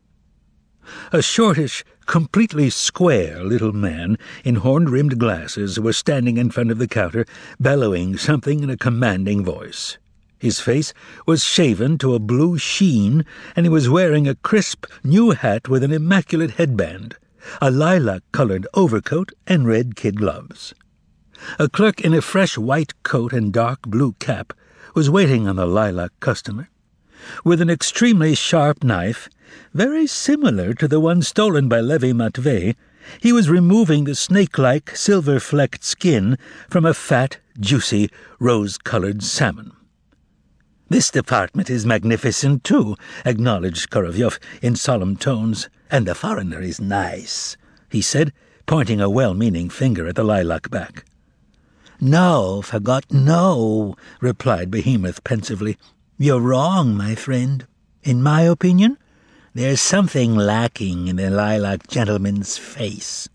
A shortish, completely square little man in horn-rimmed glasses was standing in front of the counter, bellowing something in a commanding voice. His face was shaven to a blue sheen, and he was wearing a crisp new hat with an immaculate headband, a lilac-colored overcoat and red kid gloves. A clerk in a fresh white coat and dark blue cap was waiting on the lilac customer. With an extremely sharp knife, very similar to the one stolen by Levi Matvey, he was removing the snake-like, silver-flecked skin from a fat, juicy, rose-colored salmon. "This department is magnificent, too," acknowledged Korolyov in solemn tones. "And the foreigner is nice," he said, pointing a well-meaning finger at the lilac back. "No, Fagot, no," replied Behemoth pensively. "You're wrong, my friend. In my opinion, there's something lacking in the lilac gentleman's face."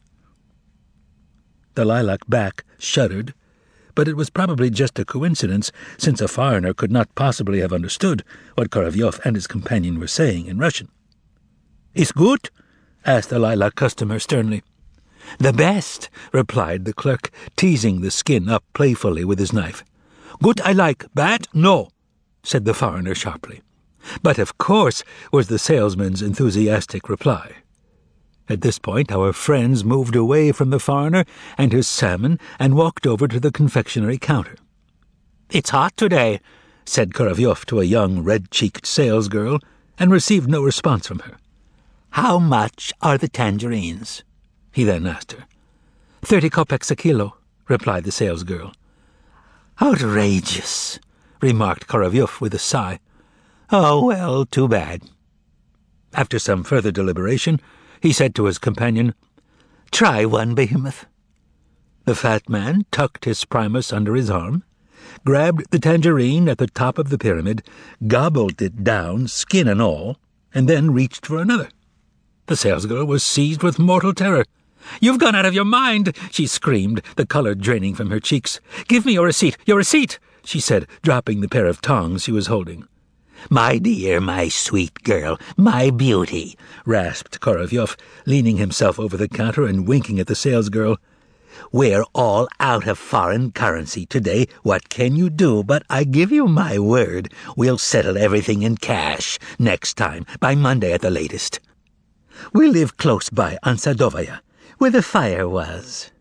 The lilac back shuddered, but it was probably just a coincidence, since a foreigner could not possibly have understood what Korolyov and his companion were saying in Russian. "Is good?" asked the lilac customer sternly. "The best," replied the clerk, teasing the skin up playfully with his knife. "Good I like, bad no," said the foreigner sharply. "But of course," was the salesman's enthusiastic reply. At this point our friends moved away from the foreigner and his salmon and walked over to the confectionery counter. "It's hot today," said Korolyov to a young red-cheeked salesgirl, and received no response from her. "How much are the tangerines?" he then asked her. 30 kopecks a kilo," replied the salesgirl. "Outrageous," remarked Korolyov with a sigh. "Oh, well, too bad." After some further deliberation, he said to his companion, "Try one, Behemoth." The fat man tucked his primus under his arm, grabbed the tangerine at the top of the pyramid, gobbled it down, skin and all, and then reached for another. The salesgirl was seized with mortal terror. "You've gone out of your mind," she screamed, the color draining from her cheeks. "Give me your receipt," she said, dropping the pair of tongs she was holding. "My dear, my sweet girl, my beauty," rasped Korolyov, leaning himself over the counter and winking at the salesgirl. "We're all out of foreign currency today. What can you do? But I give you my word, we'll settle everything in cash next time, by Monday at the latest. We live close by on Sadovaya, where the fire was."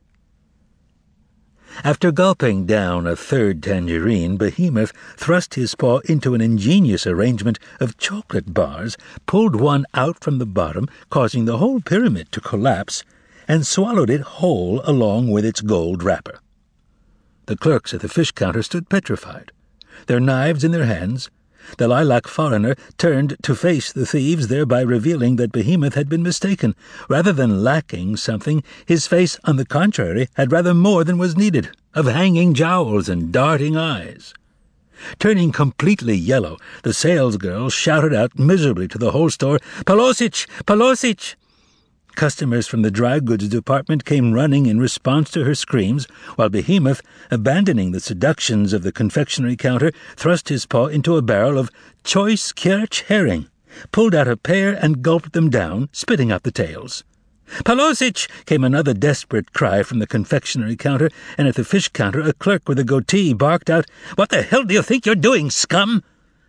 After gulping down a third tangerine, Behemoth thrust his paw into an ingenious arrangement of chocolate bars, pulled one out from the bottom, causing the whole pyramid to collapse, and swallowed it whole along with its gold wrapper. The clerks at the fish counter stood petrified, their knives in their hands. The lilac foreigner turned to face the thieves, thereby revealing that Behemoth had been mistaken. Rather than lacking something, his face, on the contrary, had rather more than was needed, of hanging jowls and darting eyes. Turning completely yellow, the salesgirl shouted out miserably to the whole store, "Polosich! Polosich!" Customers from the dry goods department came running in response to her screams, while Behemoth, abandoning the seductions of the confectionery counter, thrust his paw into a barrel of choice Kerch herring, pulled out a pair and gulped them down, spitting out the tails. "Polosich!" came another desperate cry from the confectionery counter, and at the fish counter a clerk with a goatee barked out, "What the hell do you think you're doing, scum?"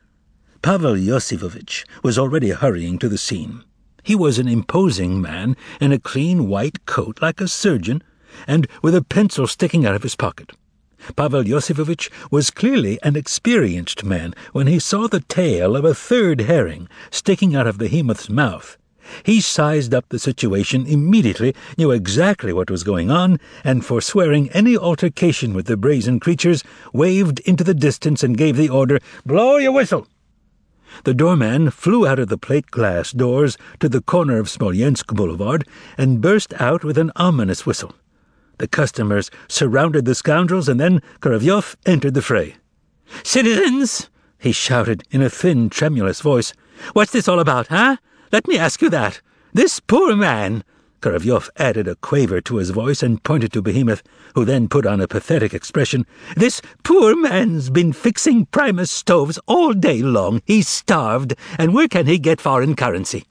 Pavel Yosifovich was already hurrying to the scene. He was an imposing man in a clean white coat like a surgeon, and with a pencil sticking out of his pocket. Pavel Yosifovich was clearly an experienced man when he saw the tail of a third herring sticking out of Behemoth's mouth. He sized up the situation immediately, knew exactly what was going on, and forswearing any altercation with the brazen creatures, waved into the distance and gave the order, "Blow your whistle!" The doorman flew out of the plate-glass doors to the corner of Smolensk Boulevard and burst out with an ominous whistle. The customers surrounded the scoundrels, and then Korolyov entered the fray. "Citizens!" he shouted in a thin, tremulous voice. "What's this all about, huh? Let me ask you that. This poor man—" Korolyov added a quaver to his voice and pointed to Behemoth, who then put on a pathetic expression. "This poor man's been fixing Primus stoves all day long. He's starved, and where can he get foreign currency?"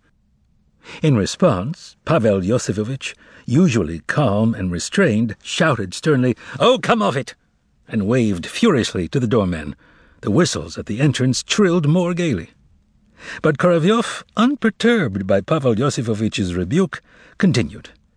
In response, Pavel Yosifovich, usually calm and restrained, shouted sternly, "Oh, come off it!" and waved furiously to the doorman. The whistles at the entrance trilled more gaily. But Korolyov, unperturbed by Pavel Yosifovich's rebuke, continued.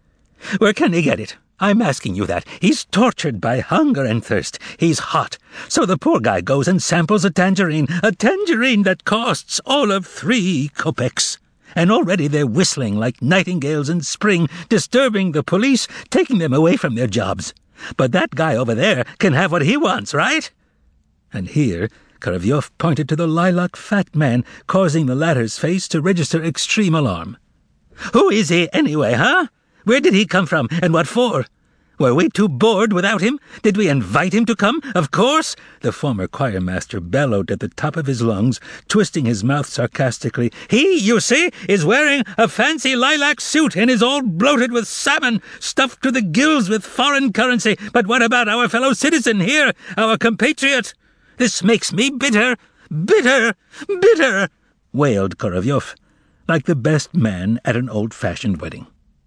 Where can he get it? I'm asking you that. He's tortured by hunger and thirst. He's hot. So the poor guy goes and samples a tangerine that costs all of 3 kopecks. And already they're whistling like nightingales in spring, disturbing the police, taking them away from their jobs. But that guy over there can have what he wants, right? And here Korovyov pointed to the lilac fat man, causing the latter's face to register extreme alarm. Who is he anyway, huh? Where did he come from, and what for? Were we too bored without him? Did we invite him to come? Of course! The former choirmaster bellowed at the top of his lungs, twisting his mouth sarcastically. He, you see, is wearing a fancy lilac suit and is all bloated with salmon, stuffed to the gills with foreign currency. But what about our fellow citizen here, our compatriot? This makes me bitter, bitter, bitter, wailed Korovyov, like the best man at an old-fashioned wedding.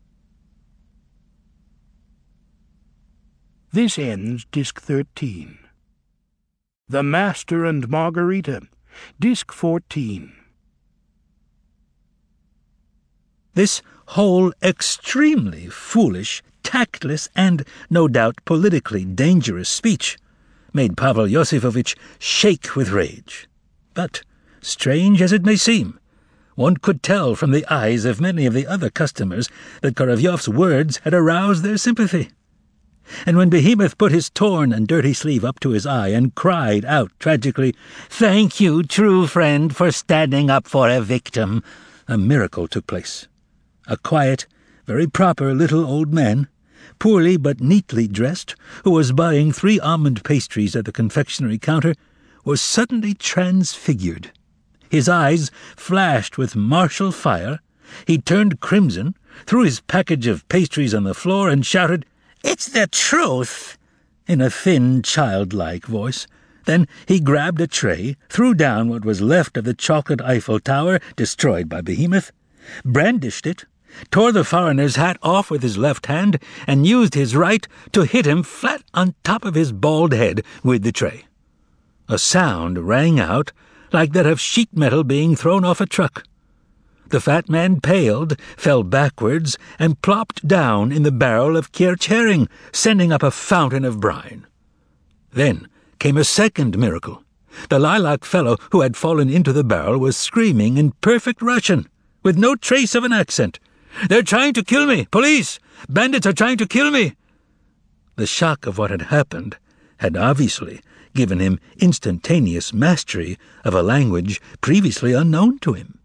This ends Disc 13. The Master and Margarita, Disc 14. This whole extremely foolish, tactless, and, no doubt, politically dangerous speech made Pavel Yosifovitch shake with rage. But, strange as it may seem, one could tell from the eyes of many of the other customers that Korovyov's words had aroused their sympathy. And when Behemoth put his torn and dirty sleeve up to his eye and cried out tragically, "Thank you, true friend, for standing up for a victim," a miracle took place. A quiet, very proper little old man, poorly but neatly dressed, who was buying 3 almond pastries at the confectionery counter, was suddenly transfigured. His eyes flashed with martial fire, he turned crimson, threw his package of pastries on the floor, and shouted, "It's the truth!" in a thin, childlike voice. Then he grabbed a tray, threw down what was left of the chocolate Eiffel Tower, destroyed by Behemoth, brandished it, tore the foreigner's hat off with his left hand, and used his right to hit him flat on top of his bald head with the tray. A sound rang out like that of sheet metal being thrown off a truck. The fat man paled, fell backwards, and plopped down in the barrel of Kirch herring, sending up a fountain of brine. Then came a second miracle. The lilac fellow who had fallen into the barrel was screaming in perfect Russian, with no trace of an accent. "They're trying to kill me! Police! Bandits are trying to kill me!" The shock of what had happened had obviously given him instantaneous mastery of a language previously unknown to him.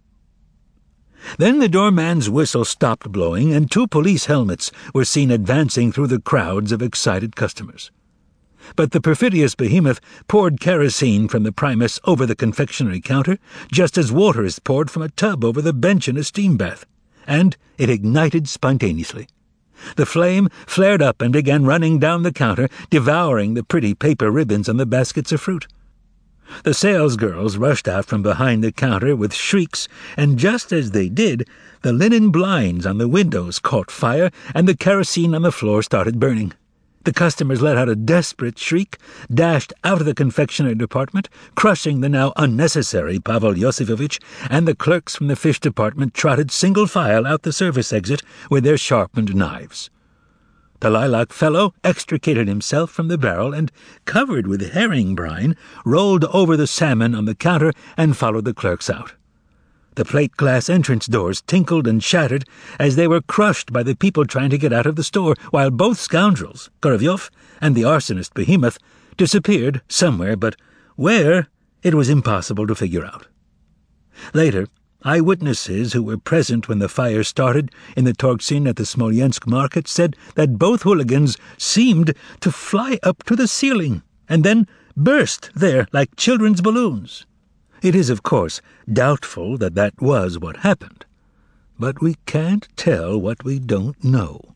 Then the doorman's whistle stopped blowing, and 2 police helmets were seen advancing through the crowds of excited customers. But the perfidious Behemoth poured kerosene from the Primus over the confectionery counter, just as water is poured from a tub over the bench in a steam bath, and it ignited spontaneously. The flame flared up and began running down the counter, devouring the pretty paper ribbons on the baskets of fruit. The salesgirls rushed out from behind the counter with shrieks, and just as they did, the linen blinds on the windows caught fire, and the kerosene on the floor started burning. The customers let out a desperate shriek, dashed out of the confectionery department, crushing the now unnecessary Pavel Yosifovitch, and the clerks from the fish department trotted single file out the service exit with their sharpened knives. The lilac fellow extricated himself from the barrel and, covered with herring brine, rolled over the salmon on the counter and followed the clerks out. The plate-glass entrance doors tinkled and shattered as they were crushed by the people trying to get out of the store, while both scoundrels, Korovyov and the arsonist Behemoth, disappeared somewhere, but where it was impossible to figure out. Later, eyewitnesses who were present when the fire started in the Torgsin at the Smolensk market said that both hooligans seemed to fly up to the ceiling and then burst there like children's balloons. It is, of course, doubtful that that was what happened, but we can't tell what we don't know.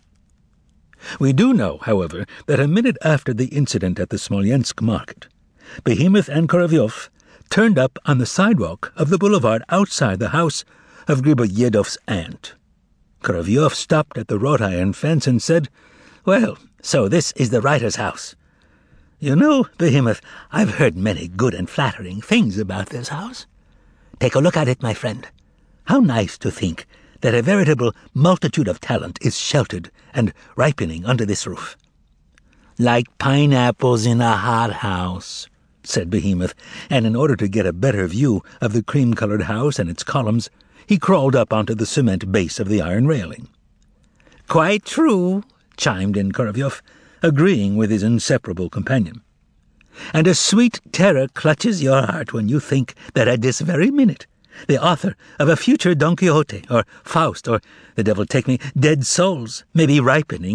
We do know, however, that a minute after the incident at the Smolensk market, Behemoth and Korovyov turned up on the sidewalk of the boulevard outside the house of Griboyedov's aunt. Korovyov stopped at the wrought iron fence and said, "Well, so this is the writer's house. You know, Behemoth, I've heard many good and flattering things about this house. Take a look at it, my friend. How nice to think that a veritable multitude of talent is sheltered and ripening under this roof. "Like pineapples in a hothouse," said Behemoth, and in order to get a better view of the cream-colored house and its columns, he crawled up onto the cement base of the iron railing. "Quite true," chimed in Korolyov, agreeing with his inseparable companion. "And a sweet terror clutches your heart when you think that at this very minute the author of a future Don Quixote, or Faust, or, the devil take me, Dead Souls, may be ripening